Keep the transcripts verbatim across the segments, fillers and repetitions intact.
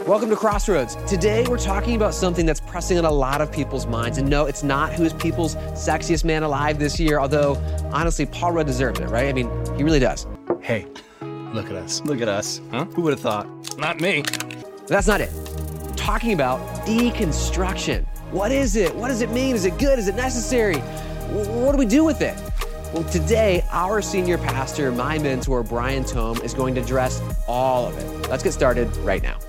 Welcome to Crossroads. Today, we're talking about something that's pressing on a lot of people's minds. And no, it's not who's people's sexiest man alive this year, although, honestly, Paul Rudd deserves it, right? I mean, he really does. Hey, look at us. Look at us. Huh? Who would have thought? Not me. But that's not it. We're talking about deconstruction. What is it? What does it mean? Is it good? Is it necessary? What do we do with it? Well, today, our senior pastor, my mentor, Brian Tome, is going to address all of it. Let's get started right now.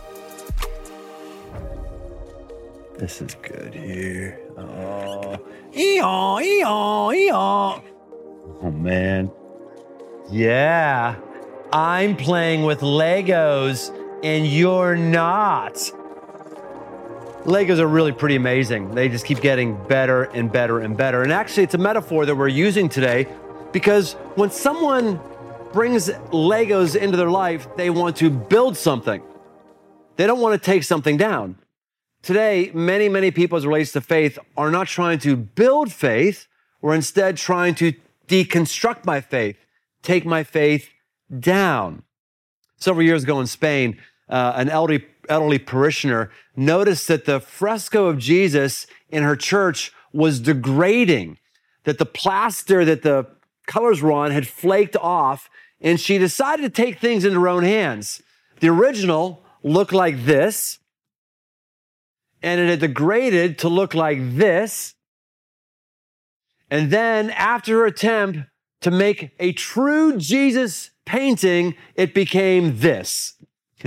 This is good here. Oh, ee-yaw, ee-yaw, ee-yaw. Oh, man. Yeah, I'm playing with Legos and you're not. Legos are really pretty amazing. They just keep getting better and better and better. And actually, it's a metaphor that we're using today because when someone brings Legos into their life, they want to build something. They don't want to take something down. Today, many, many people as it relates to faith are not trying to build faith. We're instead trying to deconstruct my faith, take my faith down. Several years ago in Spain, uh, an elderly, elderly parishioner noticed that the fresco of Jesus in her church was degrading, that the plaster that the colors were on had flaked off, and she decided to take things into her own hands. The original looked like this, and it had degraded to look like this. And then after her attempt to make a true Jesus painting, it became this.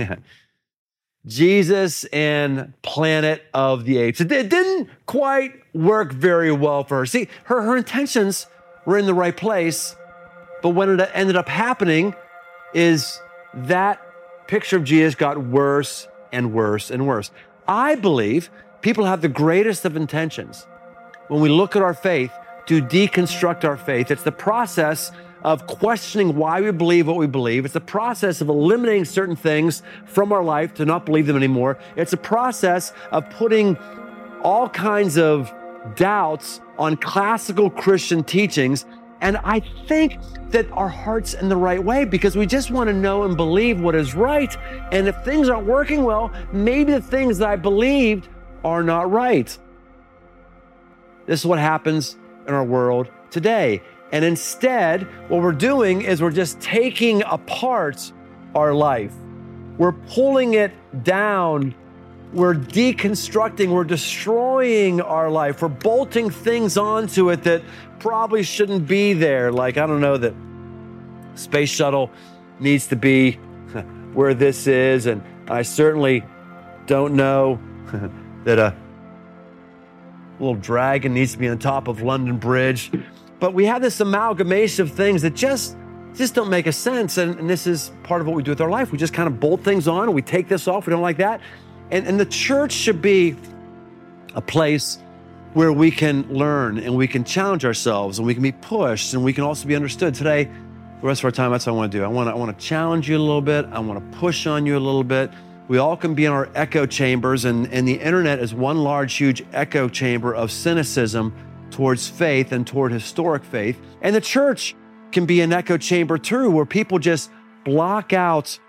Jesus and Planet of the Apes. It didn't quite work very well for her. See, her, her intentions were in the right place, but what it ended up happening is that picture of Jesus got worse and worse and worse. I believe people have the greatest of intentions when we look at our faith to deconstruct our faith. It's the process of questioning why we believe what we believe. It's the process of eliminating certain things from our life to not believe them anymore. It's a process of putting all kinds of doubts on classical Christian teachings. And I think that our heart's in the right way because we just want to know and believe what is right. And if things aren't working well, maybe the things that I believed are not right. This is what happens in our world today. And instead, what we're doing is we're just taking apart our life. We're pulling it down. We're deconstructing. We're destroying our life. We're bolting things onto it that probably shouldn't be there. Like, I don't know, that space shuttle needs to be where this is. And I certainly don't know that a little dragon needs to be on top of London Bridge. But we have this amalgamation of things that just, just don't make a sense. And, and this is part of what we do with our life. We just kind of bolt things on and we take this off. We don't like that. And, and the church should be a place where we can learn and we can challenge ourselves and we can be pushed and we can also be understood. Today, the rest of our time, that's what I want to do. I want to, I want to challenge you a little bit. I want to push on you a little bit. We all can be in our echo chambers, and, and the internet is one large, huge echo chamber of cynicism towards faith and toward historic faith. And the church can be an echo chamber too, where people just block out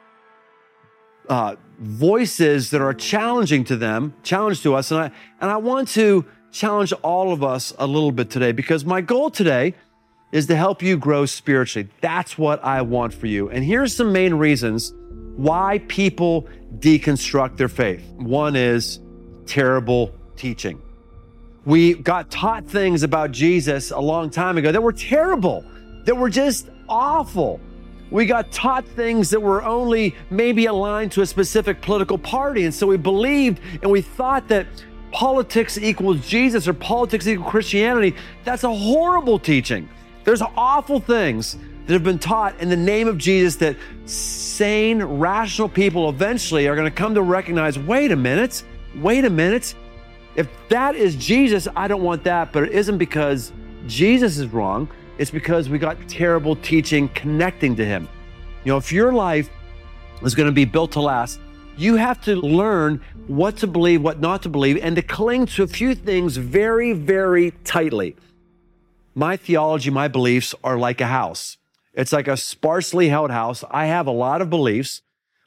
uh, voices that are challenging to them, challenge to us. And I, and I want to challenge all of us a little bit today because my goal today is to help you grow spiritually. That's what I want for you. And here's some main reasons why people deconstruct their faith. One is terrible teaching. We got taught things about Jesus a long time ago that were terrible, that were just awful. We got taught things that were only maybe aligned to a specific political party. And so we believed and we thought that politics equals Jesus or politics equals Christianity. That's a horrible teaching. There's awful things that have been taught in the name of Jesus that sane, rational people eventually are going to come to recognize, wait a minute, wait a minute. If that is Jesus, I don't want that. But it isn't because Jesus is wrong. It's because we got terrible teaching connecting to him. You know, if your life is going to be built to last, you have to learn what to believe, what not to believe, and to cling to a few things very, very tightly. My theology, my beliefs are like a house. It's like a sparsely held house. I have a lot of beliefs,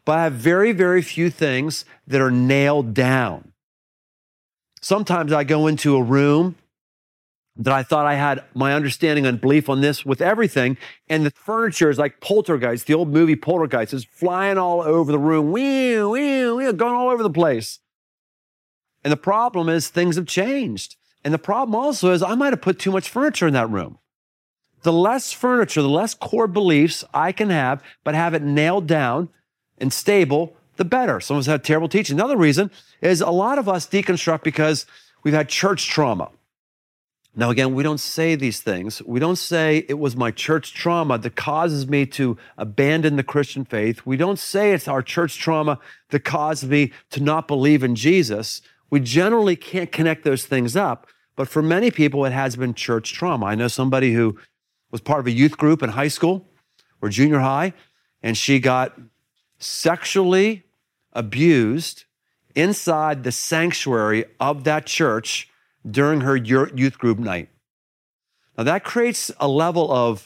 but I have very, very few things that are nailed down. Sometimes I go into a room that I thought I had my understanding and belief on this with everything, and the furniture is like Poltergeist, the old movie Poltergeist, is flying all over the room, wee, wee, wee, going all over the place. And the problem is things have changed. And the problem also is I might have put too much furniture in that room. The less furniture, the less core beliefs I can have, but have it nailed down and stable, the better. Some of us have terrible teaching. Another reason is a lot of us deconstruct because we've had church trauma. Now, again, we don't say these things. We don't say it was my church trauma that causes me to abandon the Christian faith. We don't say it's our church trauma that caused me to not believe in Jesus. We generally can't connect those things up. But for many people, it has been church trauma. I know somebody who was part of a youth group in high school or junior high, and she got sexually abused inside the sanctuary of that church during her youth group night. Now that creates a level of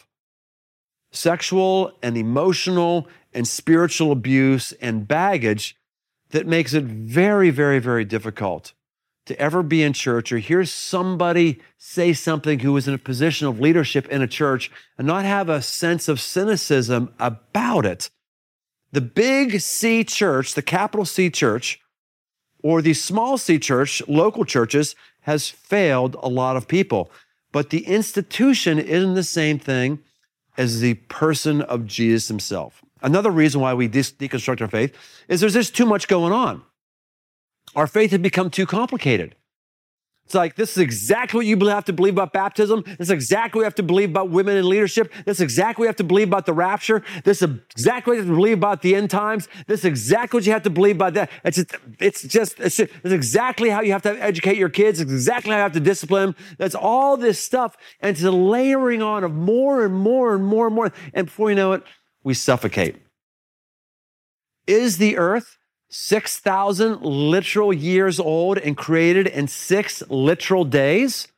sexual and emotional and spiritual abuse and baggage that makes it very, very, very difficult to ever be in church or hear somebody say something who is in a position of leadership in a church and not have a sense of cynicism about it. The big C church, the capital C church, or the small C church, local churches, has failed a lot of people. But the institution isn't the same thing as the person of Jesus himself. Another reason why we de- deconstruct our faith is there's just too much going on. Our faith had become too complicated. It's like, this is exactly what you have to believe about baptism. This is exactly what you have to believe about women in leadership. This is exactly what you have to believe about the rapture. This is exactly what you have to believe about the end times. This is exactly what you have to believe about that. It's just, it's just, it's, just, it's exactly how you have to educate your kids. It's exactly how you have to discipline them. That's all this stuff. And it's a layering on of more and more and more and more. And before you know it, we suffocate. Is the earth six thousand literal years old and created in six literal days?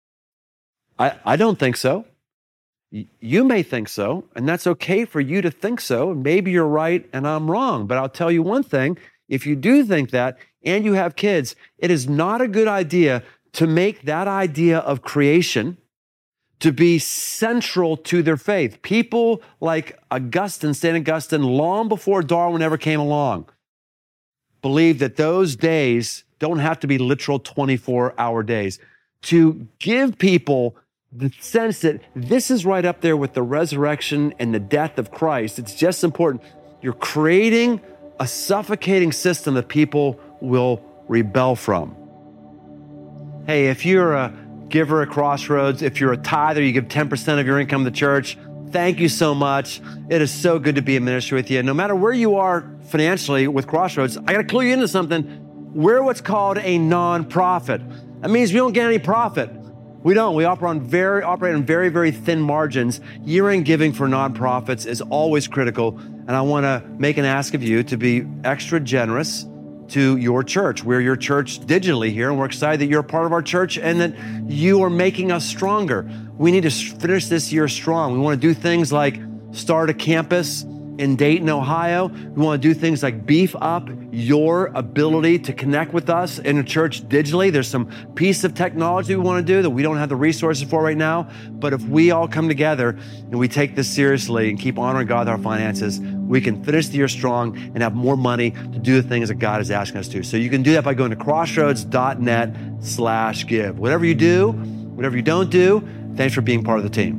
I, I don't think so. Y- you may think so, and that's okay for you to think so. Maybe you're right and I'm wrong, but I'll tell you one thing. If you do think that and you have kids, it is not a good idea to make that idea of creation to be central to their faith. People like Augustine, Saint Augustine, long before Darwin ever came along, believe that those days don't have to be literal twenty-four hour days. To give people the sense that this is right up there with the resurrection and the death of Christ, it's just important. You're creating a suffocating system that people will rebel from. Hey, if you're a giver at Crossroads, if you're a tither, you give ten percent of your income to the church, thank you so much. It is so good to be in ministry with you. No matter where you are financially with Crossroads, I got to clue you into something. We're what's called a nonprofit. That means we don't get any profit. We don't. We operate on very, operate on very, very thin margins. Year-end giving for nonprofits is always critical. And I want to make an ask of you to be extra generous to your church. We're your church digitally here, and we're excited that you're a part of our church and that you are making us stronger. We need to finish this year strong. We want to do things like start a campus in Dayton, Ohio. We want to do things like beef up your ability to connect with us in a church digitally. There's some piece of technology we want to do that we don't have the resources for right now. But if we all come together and we take this seriously and keep honoring God with our finances, we can finish the year strong and have more money to do the things that God is asking us to. So you can do that by going to crossroads.net slash give. Whatever you do, whatever you don't do, thanks for being part of the team.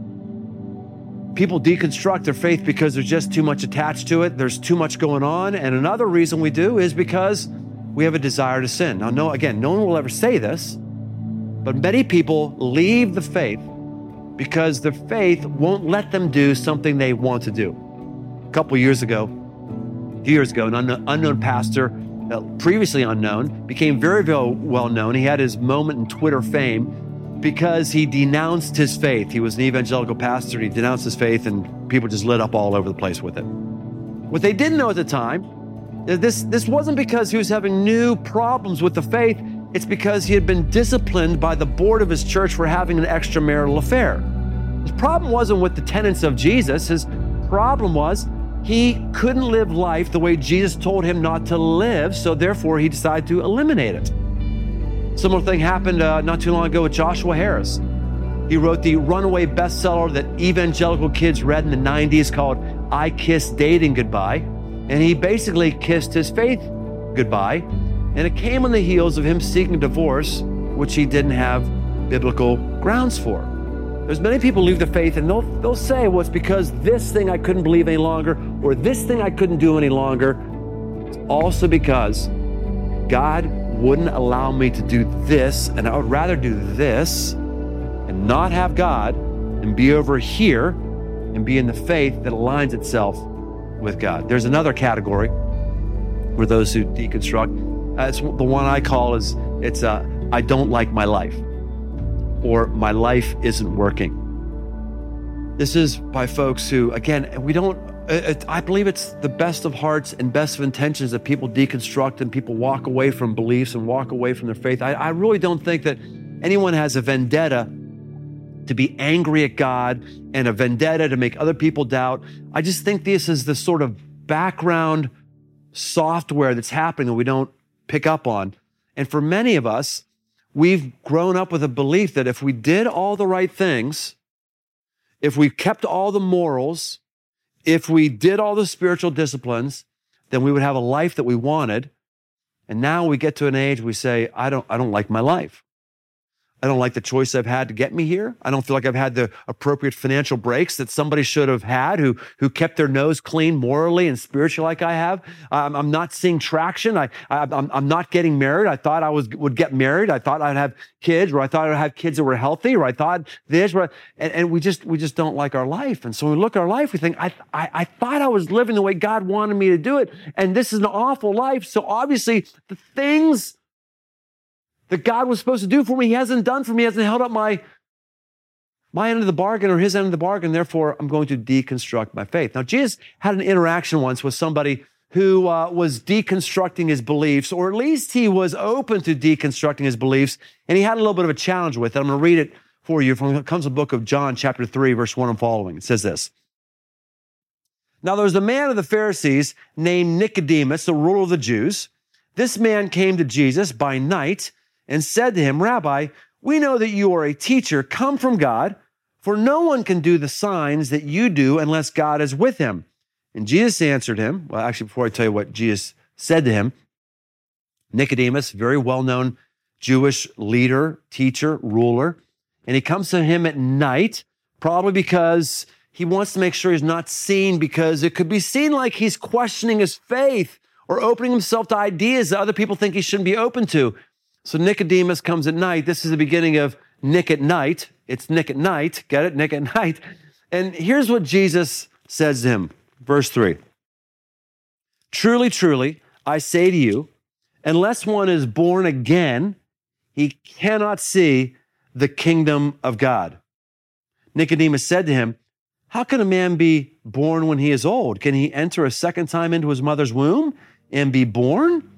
People deconstruct their faith because there's just too much attached to it. There's too much going on. And another reason we do is because we have a desire to sin. Now, no, again, no one will ever say this, but many people leave the faith because their faith won't let them do something they want to do. A couple years ago, a few years ago, an unknown, unknown pastor, uh, previously unknown, became very, very well known. He had his moment in Twitter fame because he denounced his faith. He was an evangelical pastor. He denounced his faith, and people just lit up all over the place with it. What they didn't know at the time is this, this wasn't because he was having new problems with the faith. It's because he had been disciplined by the board of his church for having an extramarital affair. His problem wasn't with the tenets of Jesus. His problem was He couldn't live life the way Jesus told him not to live, so therefore he decided to eliminate it. Similar thing happened uh, not too long ago with Joshua Harris. He wrote the runaway bestseller that evangelical kids read in the nineties called I Kissed Dating Goodbye. And he basically kissed his faith goodbye. And it came on the heels of him seeking a divorce, which he didn't have biblical grounds for. There's many people leave the faith and they'll, they'll say, well, it's because this thing I couldn't believe any longer, or this thing I couldn't do any longer. It's also because God wouldn't allow me to do this, and I would rather do this and not have God and be over here and be in the faith that aligns itself with God. There's another category for those who deconstruct. Uh, it's the one I call is, it's uh, I don't like my life, or my life isn't working. This is by folks who, again, we don't, it, I believe it's the best of hearts and best of intentions that people deconstruct and people walk away from beliefs and walk away from their faith. I, I really don't think that anyone has a vendetta to be angry at God and a vendetta to make other people doubt. I just think this is the sort of background software that's happening that we don't pick up on. And for many of us, we've grown up with a belief that if we did all the right things, if we kept all the morals, if we did all the spiritual disciplines, then we would have a life that we wanted. And now we get to an age we say, I don't, I don't like my life. I don't like the choice I've had to get me here. I don't feel like I've had the appropriate financial breaks that somebody should have had who, who kept their nose clean morally and spiritually like I have. Um, I'm not seeing traction. I, I, I'm, I'm not getting married. I thought I was would get married. I thought I'd have kids, or I thought I'd have kids that were healthy, or I thought this, or, and, and we just we just don't like our life. And so when we look at our life, we think, I, I, I thought I was living the way God wanted me to do it, and this is an awful life. So obviously the things that God was supposed to do for me, He hasn't done for me, He hasn't held up my, my end of the bargain or His end of the bargain. Therefore, I'm going to deconstruct my faith. Now, Jesus had an interaction once with somebody who uh, was deconstructing his beliefs, or at least he was open to deconstructing his beliefs, and he had a little bit of a challenge with it. I'm going to read it for you from it comes the book of John, chapter three, verse one and following. It says this. Now, there was a man of the Pharisees named Nicodemus, the ruler of the Jews. This man came to Jesus by night and said to him, Rabbi, we know that you are a teacher come from God, for no one can do the signs that you do unless God is with him. And Jesus answered him, well, actually, before I tell you what Jesus said to him, Nicodemus, very well-known Jewish leader, teacher, ruler, and he comes to him at night, probably because he wants to make sure he's not seen, because it could be seen like he's questioning his faith or opening himself to ideas that other people think he shouldn't be open to. So Nicodemus comes at night. This is the beginning of Nick at night. It's Nick at night. Get it? Nick at night. And here's what Jesus says to him. Verse three. Truly, truly, I say to you, unless one is born again, he cannot see the kingdom of God. Nicodemus said to him, how can a man be born when he is old? Can he enter a second time into his mother's womb and be born?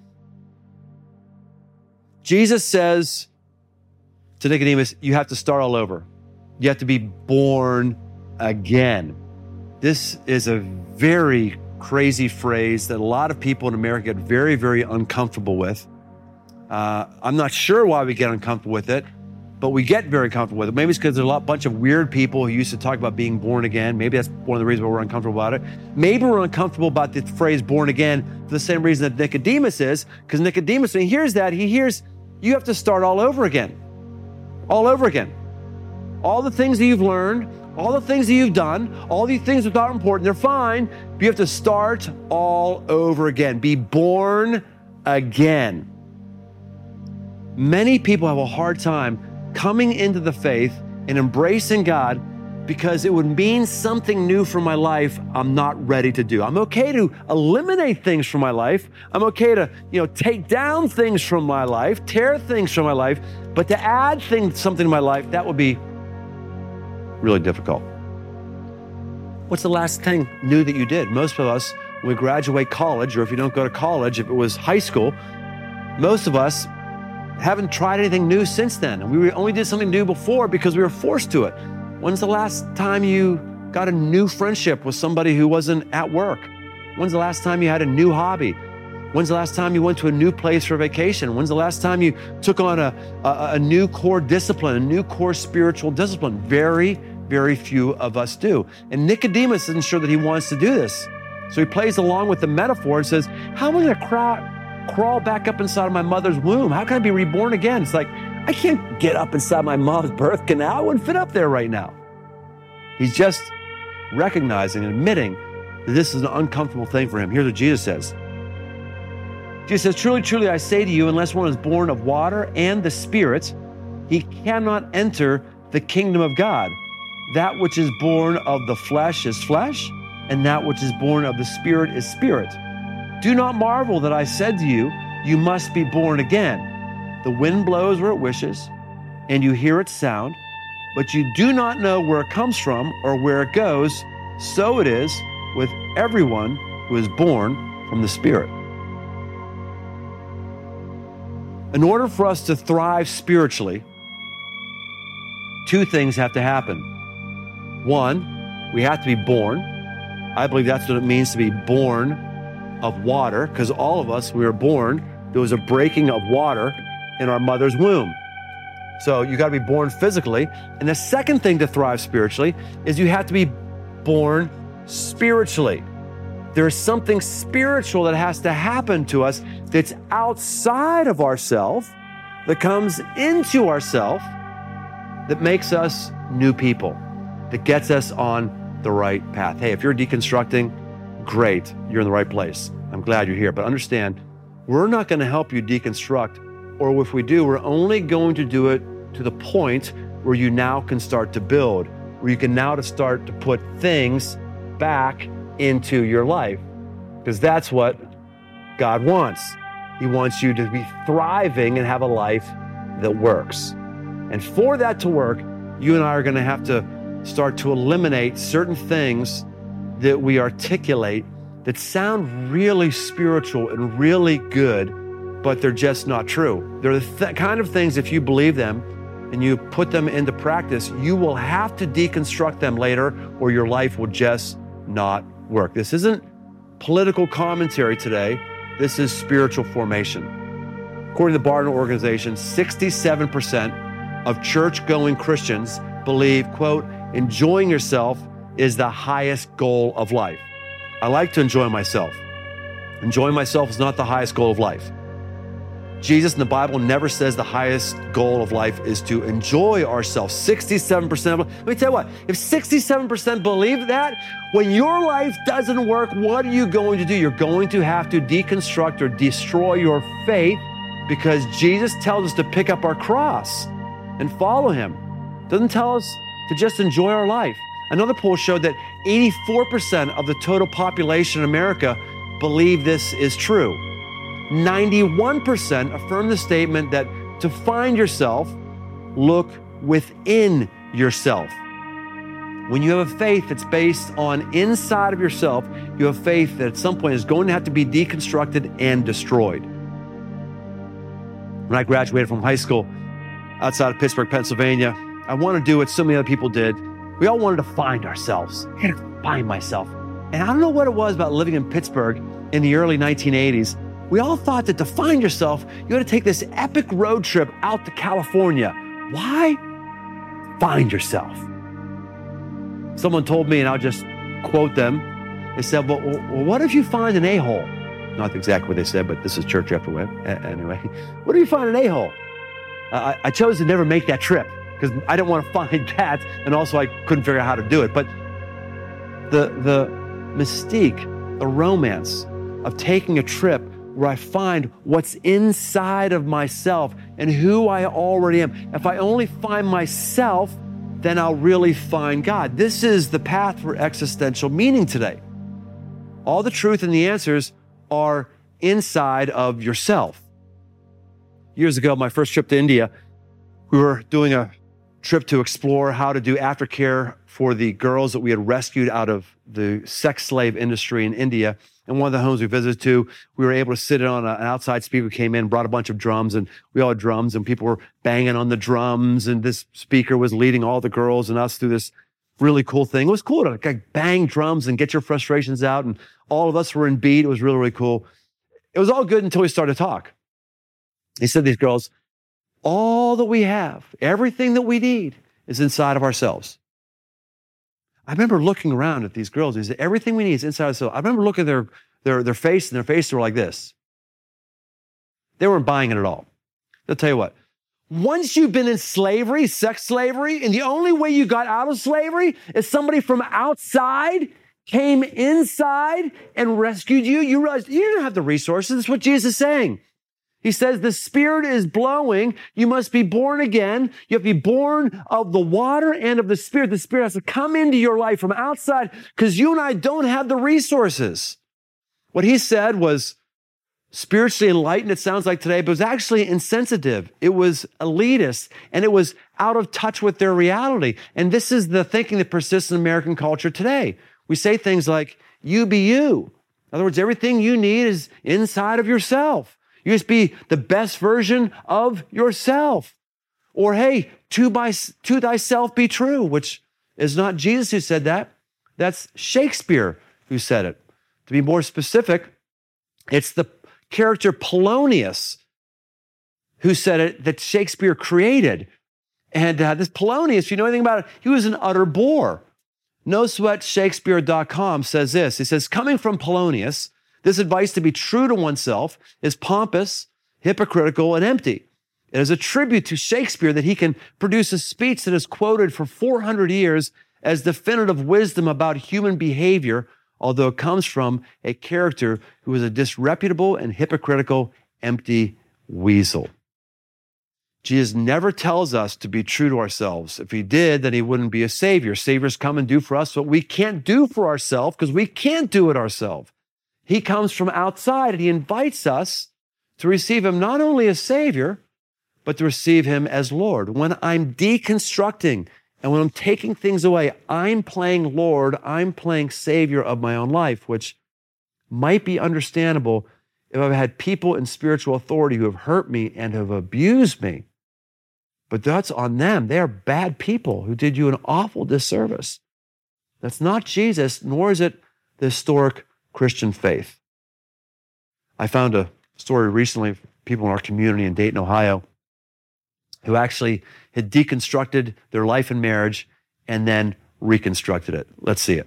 Jesus says to Nicodemus, you have to start all over. You have to be born again. This is a very crazy phrase that a lot of people in America get very, very uncomfortable with. Uh, I'm not sure why we get uncomfortable with it, but we get very comfortable with it. Maybe it's because there's a lot, bunch of weird people who used to talk about being born again. Maybe that's one of the reasons why we're uncomfortable about it. Maybe we're uncomfortable about the phrase born again for the same reason that Nicodemus is, because Nicodemus, when he hears that, he hears you have to start all over again. All over again. All the things that you've learned, all the things that you've done, all these things that are important, they're fine, but you have to start all over again. Be born again. Many people have a hard time coming into the faith and embracing God because it would mean something new for my life I'm not ready to do. I'm okay to eliminate things from my life. I'm okay to, you know, take down things from my life, tear things from my life, but to add things, something to my life, that would be really difficult. What's the last thing new that you did? Most of us, when we graduate college, or if you don't go to college, if it was high school, most of us haven't tried anything new since then. And we only did something new before because we were forced to it. When's the last time you got a new friendship with somebody who wasn't at work? When's the last time you had a new hobby? When's the last time you went to a new place for vacation? When's the last time you took on a, a, a new core discipline, a new core spiritual discipline? Very, very few of us do. And Nicodemus isn't sure that he wants to do this. So he plays along with the metaphor and says, how am I going to crawl, crawl back up inside of my mother's womb? How can I be reborn again? It's like, I can't get up inside my mom's birth canal. I wouldn't fit up there right now. He's just recognizing and admitting that this is an uncomfortable thing for him. Here's what Jesus says. Jesus says, truly, truly, I say to you, unless one is born of water and the Spirit, he cannot enter the kingdom of God. That which is born of the flesh is flesh, and that which is born of the Spirit is spirit. Do not marvel that I said to you, you must be born again. The wind blows where it wishes, and you hear its sound, but you do not know where it comes from or where it goes. So it is with everyone who is born from the Spirit. In order for us to thrive spiritually, two things have to happen. One, we have to be born. I believe that's what it means to be born of water, because all of us, we were born, there was a breaking of water in our mother's womb. So you got to be born physically. And the second thing to thrive spiritually is you have to be born spiritually. There's something spiritual that has to happen to us that's outside of ourself, that comes into ourself, that makes us new people, that gets us on the right path. Hey, if you're deconstructing, great, you're in the right place. I'm glad you're here. But understand, we're not going to help you deconstruct, or if we do, we're only going to do it to the point where you now can start to build, where you can now to start to put things back into your life, because that's what God wants. He wants you to be thriving and have a life that works. And for that to work, you and I are going to have to start to eliminate certain things that we articulate that sound really spiritual and really good, but they're just not true. They're the th- kind of things, if you believe them and you put them into practice, you will have to deconstruct them later, or your life will just not work. This isn't political commentary today. This is spiritual formation. According to the Barna organization, sixty-seven percent of church-going Christians believe, quote, enjoying yourself is the highest goal of life. I like to enjoy myself. Enjoying myself is not the highest goal of life. Jesus in the Bible never says the highest goal of life is to enjoy ourselves. sixty-seven percent. Let me tell you what, if sixty-seven percent believe that, when your life doesn't work, what are you going to do? You're going to have to deconstruct or destroy your faith, because Jesus tells us to pick up our cross and follow him. Doesn't tell us to just enjoy our life. Another poll showed that eighty-four percent of the total population in America believe this is true. ninety-one percent affirm the statement that to find yourself, look within yourself. When you have a faith that's based on inside of yourself, you have faith that at some point is going to have to be deconstructed and destroyed. When I graduated from high school outside of Pittsburgh, Pennsylvania, I wanted to do what so many other people did. We all wanted to find ourselves. I had to find myself. And I don't know what it was about living in Pittsburgh in the early nineteen eighties. We all thought that to find yourself, you had to take this epic road trip out to California. Why? Find yourself. Someone told me, and I'll just quote them, they said, well, well what if you find an a-hole? Not exactly what they said, but this is church after web. Anyway, what if you find an a-hole? Uh, I, I chose to never make that trip because I didn't want to find that, and also I couldn't figure out how to do it. But the, the mystique, the romance of taking a trip where I find what's inside of myself and who I already am. If I only find myself, then I'll really find God. This is the path for existential meaning today. All the truth and the answers are inside of yourself. Years ago, my first trip to India, we were doing a trip to explore how to do aftercare for the girls that we had rescued out of the sex slave industry in India. And one of the homes we visited to, we were able to sit on a, an outside speaker came in, brought a bunch of drums, and we all had drums, and people were banging on the drums, and this speaker was leading all the girls and us through this really cool thing. It was cool to like bang drums and get your frustrations out. And all of us were in beat. It was really, really cool. It was all good until we started to talk. He said, these girls, all that we have, everything that we need is inside of ourselves. I remember looking around at these girls. He said, everything we need is inside ourselves. I remember looking at their, their, their face, and their faces were like this. They weren't buying it at all. I'll tell you what. Once you've been in slavery, sex slavery, and the only way you got out of slavery is somebody from outside came inside and rescued you, you realize you don't have the resources. That's what Jesus is saying. He says, the Spirit is blowing. You must be born again. You have to be born of the water and of the Spirit. The Spirit has to come into your life from outside because you and I don't have the resources. What he said was spiritually enlightened, it sounds like today, but it was actually insensitive. It was elitist, and it was out of touch with their reality. And this is the thinking that persists in American culture today. We say things like, you be you. In other words, everything you need is inside of yourself. You just be the best version of yourself. Or, hey, to, by, to thyself be true, which is not Jesus who said that. That's Shakespeare who said it. To be more specific, it's the character Polonius who said it that Shakespeare created. And uh, this Polonius, if you know anything about it, he was an utter bore. no sweat shakespeare dot com says this. He says, coming from Polonius, this advice to be true to oneself is pompous, hypocritical, and empty. It is a tribute to Shakespeare that he can produce a speech that is quoted for four hundred years as definitive wisdom about human behavior, although it comes from a character who is a disreputable and hypocritical, empty weasel. Jesus never tells us to be true to ourselves. If he did, then he wouldn't be a savior. Saviors come and do for us what we can't do for ourselves because we can't do it ourselves. He comes from outside, and he invites us to receive him not only as Savior, but to receive him as Lord. When I'm deconstructing and when I'm taking things away, I'm playing Lord, I'm playing Savior of my own life, which might be understandable if I've had people in spiritual authority who have hurt me and have abused me. But that's on them. They are bad people who did you an awful disservice. That's not Jesus, nor is it the historic Christian faith. I found a story recently of people in our community in Dayton, Ohio, who actually had deconstructed their life and marriage and then reconstructed it. Let's see it.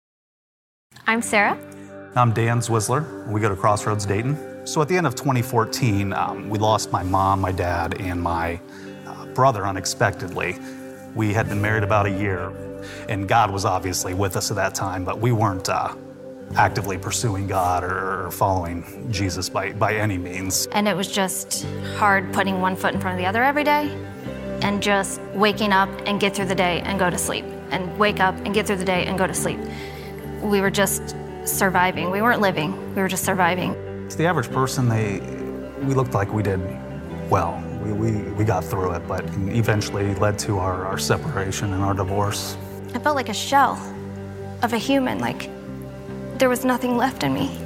I'm Sarah. I'm Dan Zwisler. We go to Crossroads Dayton. So at the end of twenty fourteen, um, we lost my mom, my dad, and my uh, brother unexpectedly. We had been married about a year, and God was obviously with us at that time, but we weren't uh, actively pursuing God or following Jesus by, by any means. And it was just hard putting one foot in front of the other every day and just waking up and get through the day and go to sleep and wake up and get through the day and go to sleep. We were just surviving. We weren't living. We were just surviving. To the average person, they we looked like we did well. We, we, we got through it, but eventually led to our, our separation and our divorce. I felt like a shell of a human, like there was nothing left in me.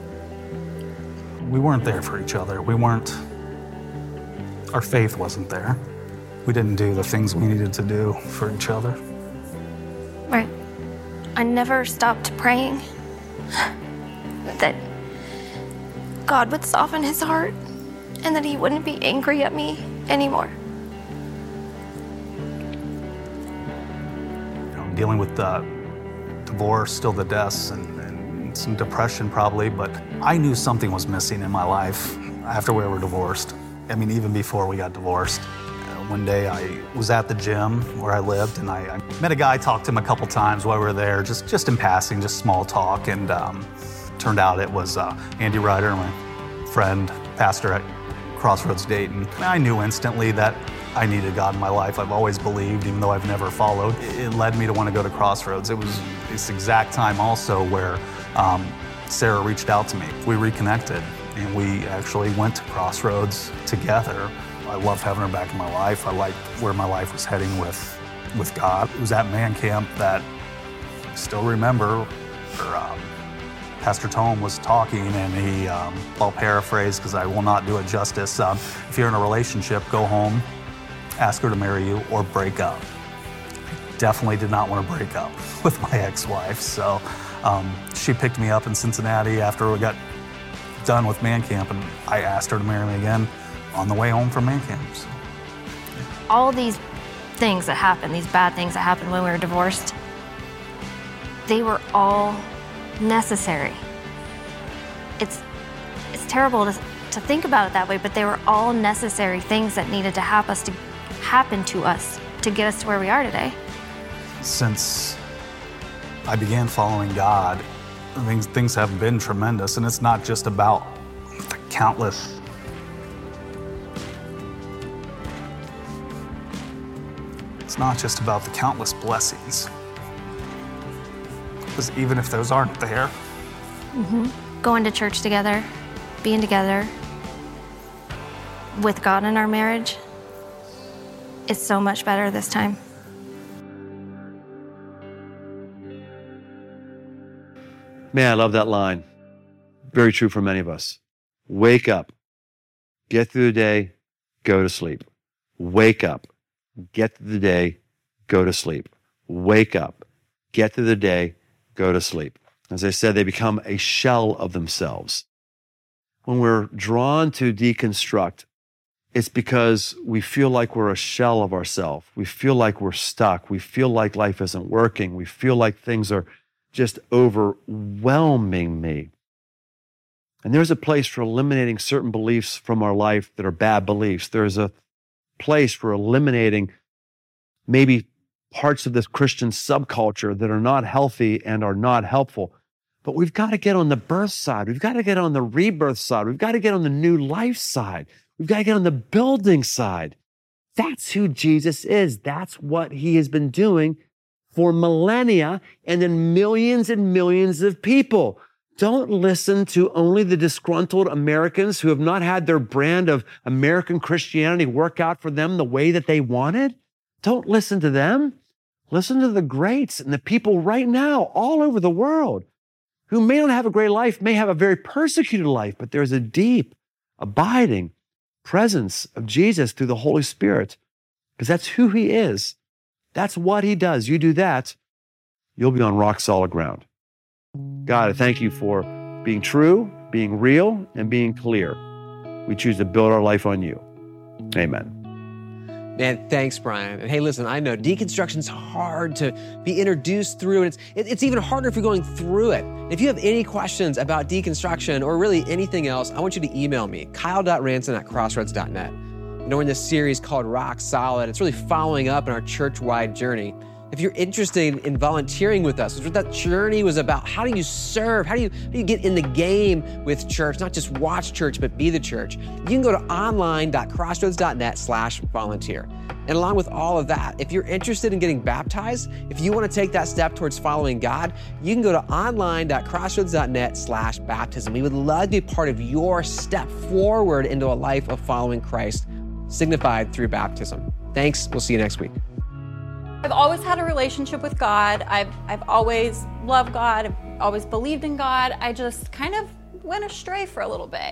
We weren't there for each other. We weren't, our faith wasn't there. We didn't do the things we needed to do for each other. Right. I never stopped praying that God would soften his heart and that he wouldn't be angry at me anymore. You know, I'm dealing with uh, divorce, still the deaths, and, and some depression probably, but I knew something was missing in my life after we were divorced. I mean, even before we got divorced. One day I was at the gym where I lived, and I, I met a guy, talked to him a couple times while we were there, just, just in passing, just small talk, and um, turned out it was uh, Andy Ryder, my friend, pastor at Crossroads Dayton. I knew instantly that I needed God in my life. I've always believed, even though I've never followed. It led me to want to go to Crossroads. It was this exact time also where um, Sarah reached out to me. We reconnected, and we actually went to Crossroads together. I loved having her back in my life. I liked where my life was heading with, with God. It was at man camp that I still remember where, um, Pastor Tome was talking, and he, um, I'll paraphrase because I will not do it justice. Um, if you're in a relationship, go home, ask her to marry you, or break up. definitely did not want to break up with my ex-wife. So um, she picked me up in Cincinnati after we got done with man camp, and I asked her to marry me again on the way home from man camp. So, yeah. All these things that happened, these bad things that happened when we were divorced, they were all necessary. It's it's terrible to, to think about it that way, but they were all necessary things that needed to happen us to happen to us to get us to where we are today. Since I began following God, things things have been tremendous, and it's not just about the countless it's not just about the countless blessings, because even if those aren't there, mm-hmm. going to church together, being together with God in our marriage, it's so much better this time. Man, I love that line. Very true for many of us. Wake up, get through the day, go to sleep. Wake up, get through the day, go to sleep. Wake up, get through the day, go to sleep. As I said, they become a shell of themselves. When we're drawn to deconstruct, it's because we feel like we're a shell of ourselves. We feel like we're stuck. We feel like life isn't working. We feel like things are just overwhelming me. And there's a place for eliminating certain beliefs from our life that are bad beliefs. There's a place for eliminating maybe parts of this Christian subculture that are not healthy and are not helpful. But we've got to get on the birth side. We've got to get on the rebirth side. We've got to get on the new life side. We've got to get on the building side. That's who Jesus is. That's what he has been doing for millennia and then millions and millions of people. Don't listen to only the disgruntled Americans who have not had their brand of American Christianity work out for them the way that they wanted. Don't listen to them. Listen to the greats and the people right now all over the world who may not have a great life, may have a very persecuted life, but there's a deep, abiding presence of Jesus through the Holy Spirit, because that's who he is. That's what he does. You do that, you'll be on rock solid ground. God, I thank you for being true, being real, and being clear. We choose to build our life on you. Amen. Man, thanks, Brian. And hey, listen, I know deconstruction's hard to be introduced through, and it's it's even harder if you're going through it. If you have any questions about deconstruction or really anything else, I want you to email me, kyle dot ranson at crossroads dot net. You know, we're in this series called Rock Solid. It's really following up in our church-wide journey. If you're interested in volunteering with us, what that journey was about, how do you serve? How do you, how do you get in the game with church? Not just watch church, but be the church. You can go to online dot crossroads dot net slash volunteer. And along with all of that, if you're interested in getting baptized, if you want to take that step towards following God, you can go to online dot crossroads dot net slash baptism. We would love to be part of your step forward into a life of following Christ, signified through baptism. Thanks. We'll see you next week. I've always had a relationship with God. I've, I've always loved God. I've always believed in God. I just kind of went astray for a little bit.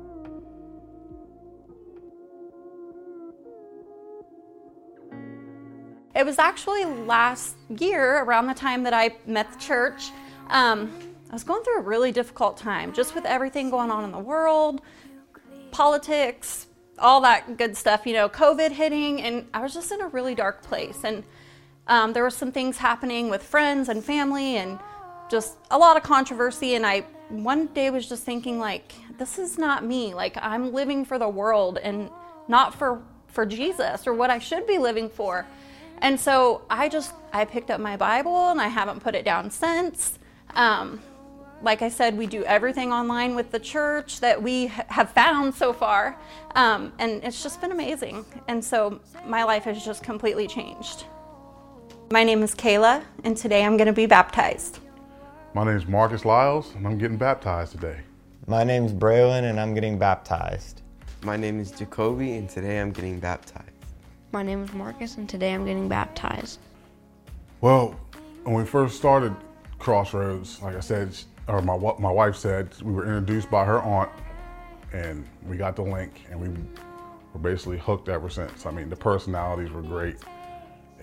It was actually last year, around the time that I met the church. Um, I was going through a really difficult time, just with everything going on in the world, politics, all that good stuff, you know, COVID hitting, and I was just in a really dark place. And Um, there were some things happening with friends and family and just a lot of controversy. And I one day was just thinking, like, this is not me. Like, I'm living for the world and not for, for Jesus or what I should be living for. And so I just, I picked up my Bible and I haven't put it down since. Um, like I said, we do everything online with the church that we ha- have found so far. Um, and it's just been amazing. And so my life has just completely changed. My name is Kayla, and today I'm going to be baptized. My name is Marcus Lyles, and I'm getting baptized today. My name is Braylon, and I'm getting baptized. My name is Jacoby, and today I'm getting baptized. My name is Marcus, and today I'm getting baptized. Well, when we first started Crossroads, like I said, or my my wife said, we were introduced by her aunt, and we got the link, and we were basically hooked ever since. I mean, the personalities were great.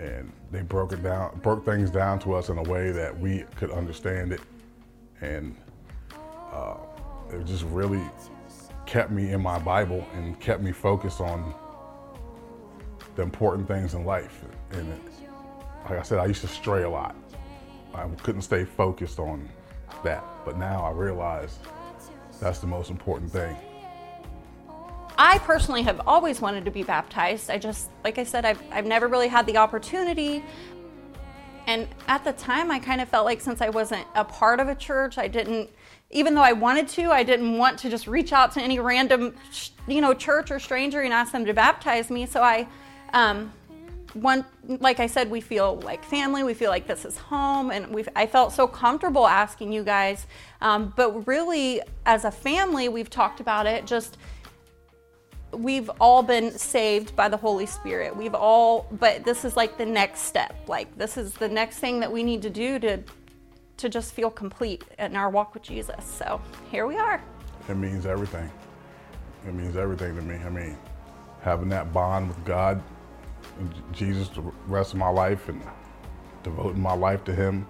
and they broke it down, broke things down to us in a way that we could understand it, and uh, it just really kept me in my Bible and kept me focused on the important things in life. And it, like I said, I used to stray a lot. I couldn't stay focused on that, but now I realize that's the most important thing. I personally have always wanted to be baptized. I just, like I said, I've, I've never really had the opportunity. And at the time, I kind of felt like since I wasn't a part of a church, I didn't, even though I wanted to, I didn't want to just reach out to any random, you know, church or stranger and ask them to baptize me. So I, um, one, like I said, we feel like family. We feel like this is home, and we I felt so comfortable asking you guys. Um, but really, as a family, we've talked about it. Just we've all been saved by the Holy Spirit. We've all, but this is like the next step. Like this is the next thing that we need to do to to just feel complete in our walk with Jesus. So here we are. It means everything. It means everything to me. I mean, having that bond with God and Jesus the rest of my life and devoting my life to Him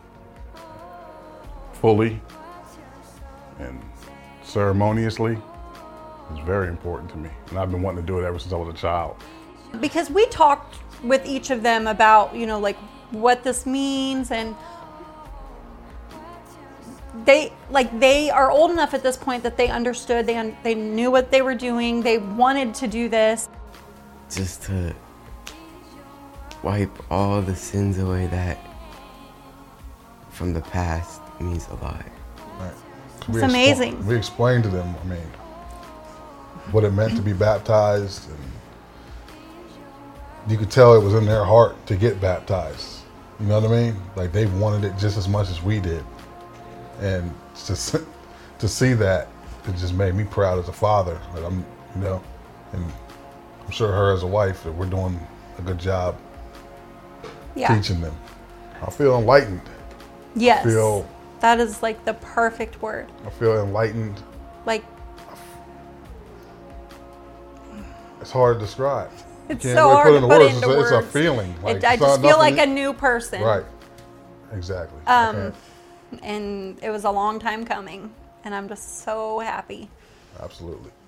fully and ceremoniously is very important to me. And I've been wanting to do it ever since I was a child. Because we talked with each of them about, you know, like what this means, and they like they are old enough at this point that they understood, they un- they knew what they were doing, they wanted to do this. Just to wipe all the sins away that from the past means a lot. Right. It's We amazing. Expl- we explained to them, I mean, what it meant to be baptized, and you could tell it was in their heart to get baptized. You know what I mean? Like they wanted it just as much as we did. And just to see that, it just made me proud as a father. Like I'm, you know, and I'm sure her as a wife that we're doing a good job Yeah. teaching them. I feel enlightened. Yes. I feel, that is like the perfect word. I feel enlightened. Like It's hard to describe. it's You can't so really hard put it to into put words. into It's a- words. it's a feeling. Like, It, I it's just not feel like nothing a you- new person. Right. Exactly. I Um, can't- and it was a long time coming, and I'm just so happy. Absolutely.